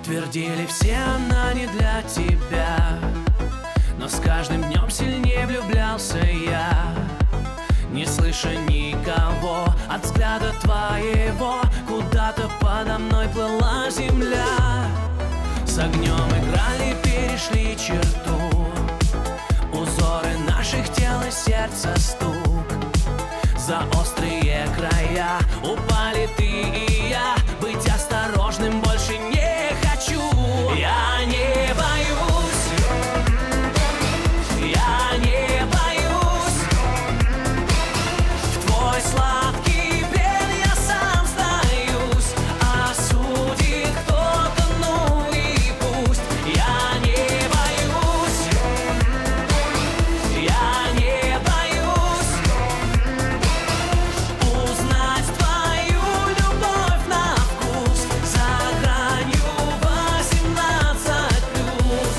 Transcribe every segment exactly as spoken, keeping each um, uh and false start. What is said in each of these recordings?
Твердили все, она не для тебя, но с каждым днем сильнее влюблялся я. Не слыша никого от взгляда твоего, куда-то подо мной плыла земля. С огнем играли, перешли черту, узоры наших тел и сердца стук. За острые края упали ты и я. Быть осторожным больше не хочу. Я не боюсь, я не боюсь. В твой сладкий плен я сам сдаюсь. Осудит кто-то, ну и пусть. Я не боюсь, я не боюсь узнать твою любовь на вкус за гранью восемнадцать плюс.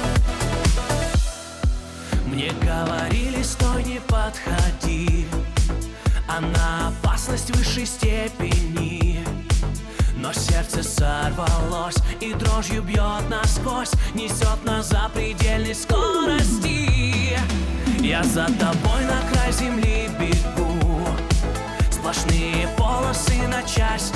Мне говорили, стой, не подходи, а на опасность высшей степени. Но сердце сорвалось и дрожью бьет насквозь, несет на запредельной скорости. Я за тобой на край земли бегу, сплошные полосы на части